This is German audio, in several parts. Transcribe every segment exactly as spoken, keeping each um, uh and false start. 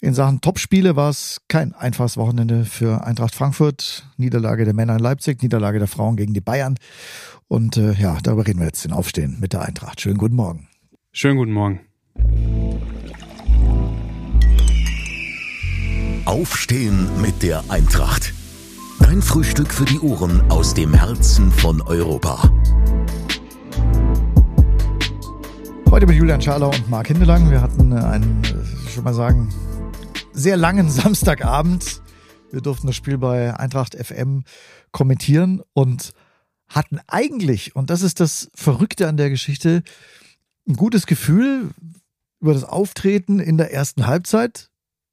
In Sachen Topspiele war es kein einfaches Wochenende für Eintracht Frankfurt. Niederlage der Männer in Leipzig, Niederlage der Frauen gegen die Bayern. Und äh, ja, darüber reden wir jetzt, den Aufstehen mit der Eintracht. Schönen guten Morgen. Schönen guten Morgen. Aufstehen mit der Eintracht. Dein Frühstück für die Ohren aus dem Herzen von Europa. Heute mit Julian Scharlau und Marc Hindelang. Wir hatten einen, ich würde mal sagen, sehr langen Samstagabend. Wir durften das Spiel bei Eintracht F M kommentieren und hatten eigentlich, und das ist das Verrückte an der Geschichte, ein gutes Gefühl über das Auftreten in der ersten Halbzeit,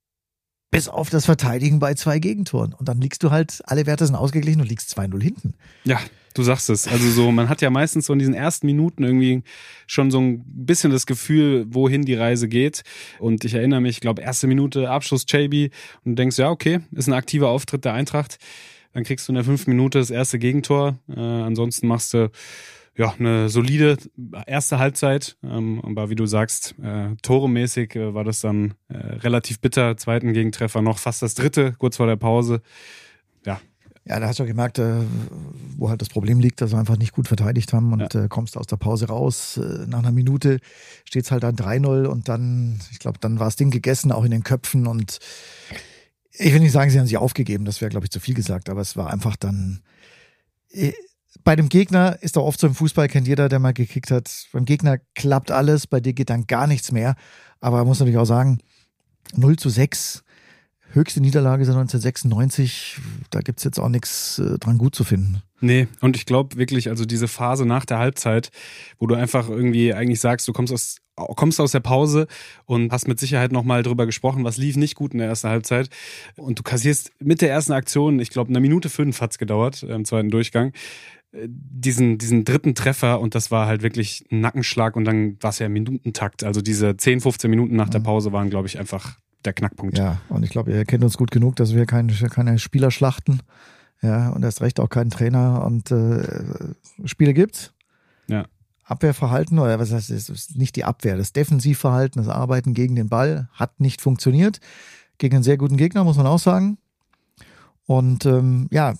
bis auf das Verteidigen bei zwei Gegentoren. Und dann liegst du halt, alle Werte sind ausgeglichen und liegst zwei null hinten. Ja, du sagst es. Also so, man hat ja meistens so in diesen ersten Minuten irgendwie schon so ein bisschen das Gefühl, wohin die Reise geht. Und ich erinnere mich, ich glaube, erste Minute Abschluss Chaby und du denkst, ja, okay, ist ein aktiver Auftritt der Eintracht. Dann kriegst du in der fünften Minute das erste Gegentor. Äh, ansonsten machst du ja eine solide erste Halbzeit. Ähm, aber wie du sagst, äh, toremäßig äh, war das dann äh, relativ bitter. Zweiten Gegentreffer noch, fast das dritte, kurz vor der Pause. Ja. Ja, da hast du auch gemerkt, äh, wo halt das Problem liegt, dass wir einfach nicht gut verteidigt haben und ja. äh, kommst aus der Pause raus. Äh, nach einer Minute steht es halt dann drei null und dann, ich glaube, dann war das Ding gegessen, auch in den Köpfen. Und ich will nicht sagen, sie haben sich aufgegeben, das wäre, glaube ich, zu viel gesagt, aber es war einfach dann... Äh, Bei dem Gegner ist doch oft so im Fußball, kennt jeder, der mal gekickt hat, beim Gegner klappt alles, bei dir geht dann gar nichts mehr. Aber man muss natürlich auch sagen, null zu sechs, höchste Niederlage seit neunzehnhundertsechsundneunzig, da gibt's jetzt auch nichts äh, dran gut zu finden. Nee, und ich glaube wirklich, also diese Phase nach der Halbzeit, wo du einfach irgendwie eigentlich sagst, du kommst aus, kommst aus der Pause und hast mit Sicherheit nochmal drüber gesprochen, was lief nicht gut in der ersten Halbzeit. Und du kassierst mit der ersten Aktion, ich glaube, eine Minute fünf hat's gedauert, im zweiten Durchgang, diesen diesen dritten Treffer und das war halt wirklich ein Nackenschlag und dann war es ja im Minutentakt. Also diese zehn, fünfzehn Minuten nach der Pause waren, glaube ich, einfach der Knackpunkt. Ja, und ich glaube, ihr kennt uns gut genug, dass wir keine, keine Spieler schlachten. Ja, und erst recht auch keinen Trainer und äh, Spiele gibt's. Ja. Abwehrverhalten, oder was heißt, es ist nicht die Abwehr, das Defensivverhalten, das Arbeiten gegen den Ball hat nicht funktioniert. Gegen einen sehr guten Gegner, muss man auch sagen. Und ähm, ja,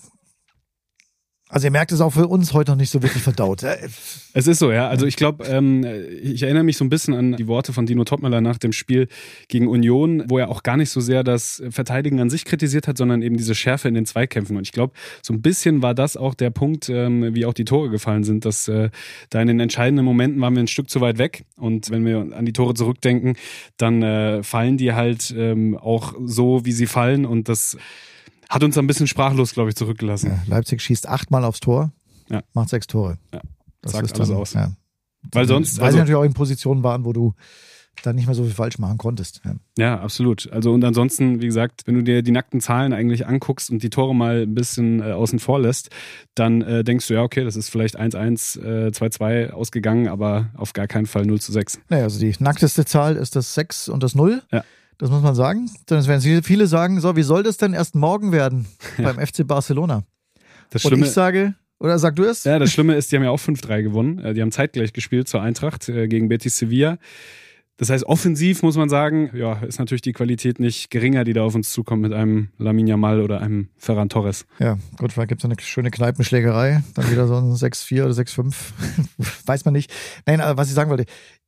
also ihr merkt es auch für uns heute noch nicht so wirklich verdaut. Es ist so, ja. Also ich glaube, ähm, ich erinnere mich so ein bisschen an die Worte von Dino Topmöller nach dem Spiel gegen Union, wo er auch gar nicht so sehr das Verteidigen an sich kritisiert hat, sondern eben diese Schärfe in den Zweikämpfen. Und ich glaube, so ein bisschen war das auch der Punkt, ähm, wie auch die Tore gefallen sind, dass äh, da in den entscheidenden Momenten waren wir ein Stück zu weit weg. Und wenn wir an die Tore zurückdenken, dann äh, fallen die halt ähm, auch so, wie sie fallen. Und das hat uns ein bisschen sprachlos, glaube ich, zurückgelassen. Ja, Leipzig schießt achtmal aufs Tor, ja. macht sechs Tore. Ja, das sagt ist alles dann, aus. Ja. Weil sonst, Weil also, sie natürlich auch in Positionen waren, wo du dann nicht mehr so viel falsch machen konntest. Ja. ja, absolut. Also und ansonsten, wie gesagt, wenn du dir die nackten Zahlen eigentlich anguckst und die Tore mal ein bisschen äh, außen vor lässt, dann äh, denkst du, ja, okay, das ist vielleicht eins eins, äh, zwei zwei ausgegangen, aber auf gar keinen Fall null zu sechs. Naja, also die nackteste Zahl ist das sechs und das null. Ja. Das muss man sagen. Dann werden viele sagen, so, wie soll das denn erst morgen werden beim F C Barcelona? Das Und Schlimme, ich sage, oder sag du es? Ja, das Schlimme ist, die haben ja auch fünf drei gewonnen. Die haben zeitgleich gespielt zur Eintracht gegen Betis Sevilla. Das heißt, offensiv muss man sagen, ja, ist natürlich die Qualität nicht geringer, die da auf uns zukommt mit einem Lamine Yamal oder einem Ferran Torres. Ja, gut, vielleicht gibt es eine schöne Kneipenschlägerei, dann wieder so ein sechs vier oder sechs fünf, weiß man nicht. Nein, aber was ich sagen wollte,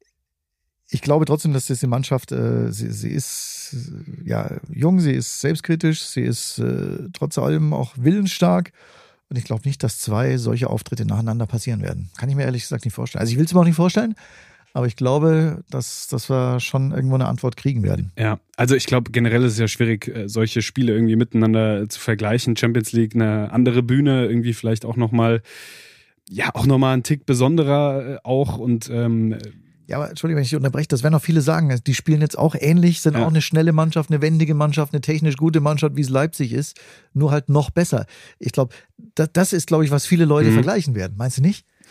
ich glaube trotzdem, dass diese Mannschaft, äh, sie, sie ist äh, ja jung, sie ist selbstkritisch, sie ist äh, trotz allem auch willensstark. Und ich glaube nicht, dass zwei solche Auftritte nacheinander passieren werden. Kann ich mir ehrlich gesagt nicht vorstellen. Also ich will es mir auch nicht vorstellen, aber ich glaube, dass, dass wir schon irgendwo eine Antwort kriegen werden. Ja, also ich glaube generell ist es ja schwierig, solche Spiele irgendwie miteinander zu vergleichen. Champions League, eine andere Bühne, irgendwie vielleicht auch nochmal, ja, auch nochmal ein Tick besonderer auch und ähm, Ja, aber Entschuldigung, wenn ich unterbreche, das werden auch viele sagen. Die spielen jetzt auch ähnlich, sind ja auch eine schnelle Mannschaft, eine wendige Mannschaft, eine technisch gute Mannschaft, wie es Leipzig ist, nur halt noch besser. Ich glaube, das, das ist, glaube ich, was viele Leute mhm. vergleichen werden. Meinst du nicht?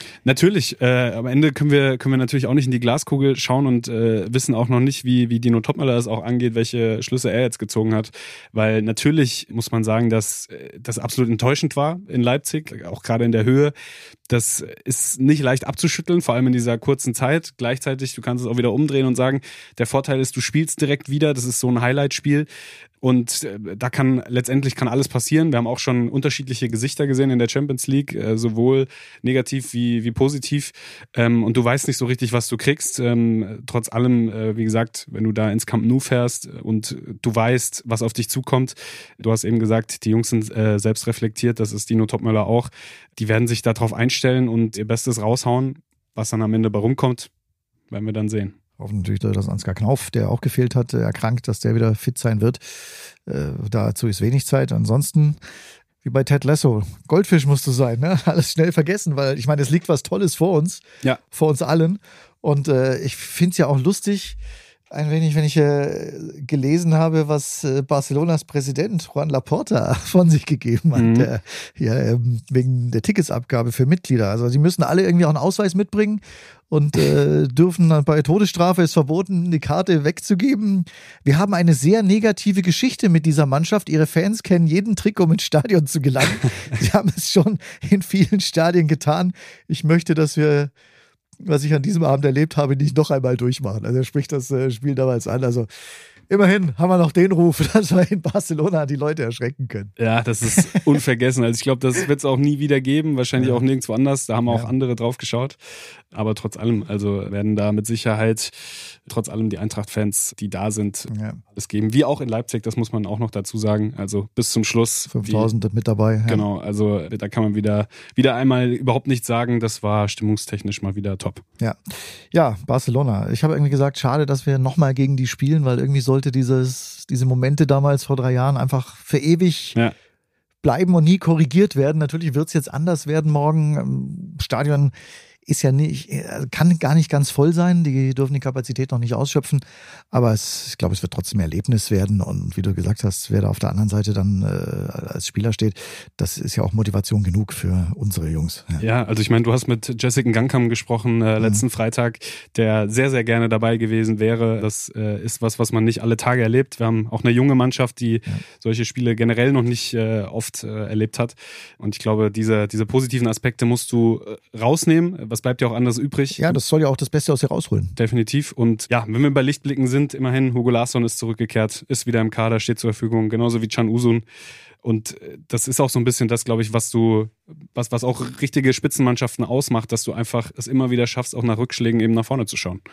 Natürlich, äh, am Ende können wir können wir natürlich auch nicht in die Glaskugel schauen und äh, wissen auch noch nicht, wie wie Dino Topmöller das auch angeht, welche Schlüsse er jetzt gezogen hat, weil natürlich muss man sagen, dass das absolut enttäuschend war in Leipzig, auch gerade in der Höhe. Das ist nicht leicht abzuschütteln, vor allem in dieser kurzen Zeit. Gleichzeitig, du kannst es auch wieder umdrehen und sagen, der Vorteil ist, du spielst direkt wieder, das ist so ein Highlight-Spiel. Und da kann letztendlich kann alles passieren. Wir haben auch schon unterschiedliche Gesichter gesehen in der Champions League, sowohl negativ wie wie positiv. Und du weißt nicht so richtig, was du kriegst. Trotz allem, wie gesagt, wenn du da ins Camp Nou fährst und du weißt, was auf dich zukommt. Du hast eben gesagt, die Jungs sind selbst reflektiert, das ist Dino Topmöller auch. Die werden sich darauf einstellen und ihr Bestes raushauen. Was dann am Ende bei rumkommt, werden wir dann sehen. Hoffen natürlich, dass Ansgar Knauf, der auch gefehlt hat, erkrankt, dass der wieder fit sein wird. Äh, dazu ist wenig Zeit. Ansonsten, wie bei Ted Lasso, Goldfisch musst du sein, ne? Alles schnell vergessen, weil ich meine, es liegt was Tolles vor uns, ja. vor uns allen. Und äh, ich finde es ja auch lustig, ein wenig, wenn ich äh, gelesen habe, was äh, Barcelonas Präsident Joan Laporta von sich gegeben hat, mhm. der, ja, ähm, wegen der Ticketsabgabe für Mitglieder. Also sie müssen alle irgendwie auch einen Ausweis mitbringen und äh, dürfen dann bei Todesstrafe ist verboten, die Karte wegzugeben. Wir haben eine sehr negative Geschichte mit dieser Mannschaft. Ihre Fans kennen jeden Trick, um ins Stadion zu gelangen. Sie haben es schon in vielen Stadien getan. Ich möchte, dass wir, was ich an diesem Abend erlebt habe, nicht noch einmal durchmachen. Also er spricht das äh, Spiel damals an. Also immerhin haben wir noch den Ruf, dass wir in Barcelona die Leute erschrecken können. Ja, das ist unvergessen. Also ich glaube, das wird es auch nie wieder geben. Wahrscheinlich ja. auch nirgendwo anders. Da haben auch ja. andere drauf geschaut. Aber trotz allem, also werden da mit Sicherheit trotz allem die Eintracht-Fans, die da sind, ja. alles geben. Wie auch in Leipzig, das muss man auch noch dazu sagen. Also bis zum Schluss. fünftausend wie, mit dabei. Ja. Genau, also da kann man wieder, wieder einmal überhaupt nichts sagen. Das war stimmungstechnisch mal wieder top. Ja, ja, Barcelona. Ich habe irgendwie gesagt, schade, dass wir nochmal gegen die spielen, weil irgendwie sollte dieses, diese Momente damals vor drei Jahren einfach für ewig ja. bleiben und nie korrigiert werden. Natürlich wird es jetzt anders werden morgen. Im Stadion ist ja nicht, kann gar nicht ganz voll sein. Die dürfen die Kapazität noch nicht ausschöpfen. Aber es, ich glaube, es wird trotzdem ein Erlebnis werden. Und wie du gesagt hast, wer da auf der anderen Seite dann äh, als Spieler steht, das ist ja auch Motivation genug für unsere Jungs. Ja, ja, also ich meine, du hast mit Jessica Gangkamp gesprochen äh, letzten mhm. Freitag, der sehr, sehr gerne dabei gewesen wäre. Das äh, ist was, was man nicht alle Tage erlebt. Wir haben auch eine junge Mannschaft, die ja. solche Spiele generell noch nicht äh, oft äh, erlebt hat. Und ich glaube, diese, diese positiven Aspekte musst du äh, rausnehmen. Was bleibt ja auch anderes übrig? Ja, das soll ja auch das Beste aus dir rausholen. Definitiv. Und ja, wenn wir bei Lichtblicken sind, immerhin, Hugo Larsson ist zurückgekehrt, ist wieder im Kader, steht zur Verfügung, genauso wie Can Uzun. Und das ist auch so ein bisschen das, glaube ich, was du, was, was auch richtige Spitzenmannschaften ausmacht, dass du einfach es immer wieder schaffst, auch nach Rückschlägen eben nach vorne zu schauen.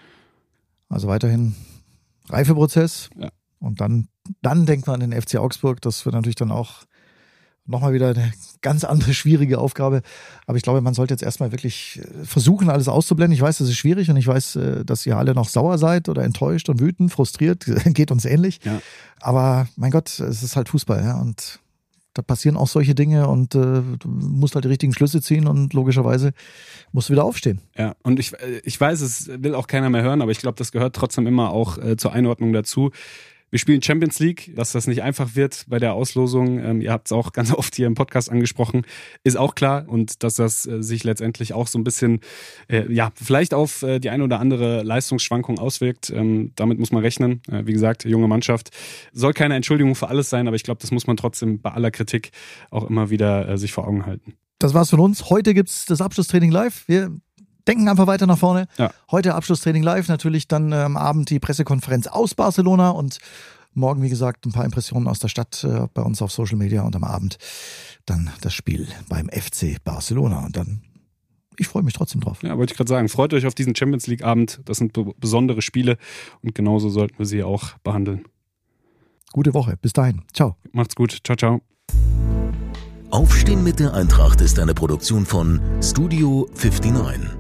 Also weiterhin Reifeprozess. Ja. Und dann, dann denkt man an den F C Augsburg. Das wird natürlich dann auch nochmal wieder eine ganz andere, schwierige Aufgabe. Aber ich glaube, man sollte jetzt erstmal wirklich versuchen, alles auszublenden. Ich weiß, das ist schwierig und ich weiß, dass ihr alle noch sauer seid oder enttäuscht und wütend, frustriert. Geht uns ähnlich. Ja. Aber mein Gott, es ist halt Fußball. Ja? Und da passieren auch solche Dinge und äh, du musst halt die richtigen Schlüsse ziehen und logischerweise musst du wieder aufstehen. Ja, und ich, ich weiß, es will auch keiner mehr hören, aber ich glaube, das gehört trotzdem immer auch äh, zur Einordnung dazu. Wir spielen Champions League, dass das nicht einfach wird bei der Auslosung. Ähm, ihr habt es auch ganz oft hier im Podcast angesprochen, ist auch klar. Und dass das äh, sich letztendlich auch so ein bisschen, äh, ja, vielleicht auf äh, die eine oder andere Leistungsschwankung auswirkt. Ähm, damit muss man rechnen. Äh, wie gesagt, junge Mannschaft. Soll keine Entschuldigung für alles sein, aber ich glaube, das muss man trotzdem bei aller Kritik auch immer wieder äh, sich vor Augen halten. Das war's von uns. Heute gibt's das Abschlusstraining live. Wir denken einfach weiter nach vorne. Ja. Heute Abschlusstraining live, natürlich dann äh, am Abend die Pressekonferenz aus Barcelona und morgen, wie gesagt, ein paar Impressionen aus der Stadt äh, bei uns auf Social Media und am Abend dann das Spiel beim F C Barcelona und dann, ich freue mich trotzdem drauf. Ja, wollte ich gerade sagen, freut euch auf diesen Champions League Abend, das sind be- besondere Spiele und genauso sollten wir sie auch behandeln. Gute Woche, bis dahin, ciao. Macht's gut, ciao, ciao. Aufstehen mit der Eintracht ist eine Produktion von Studio neunundfünfzig.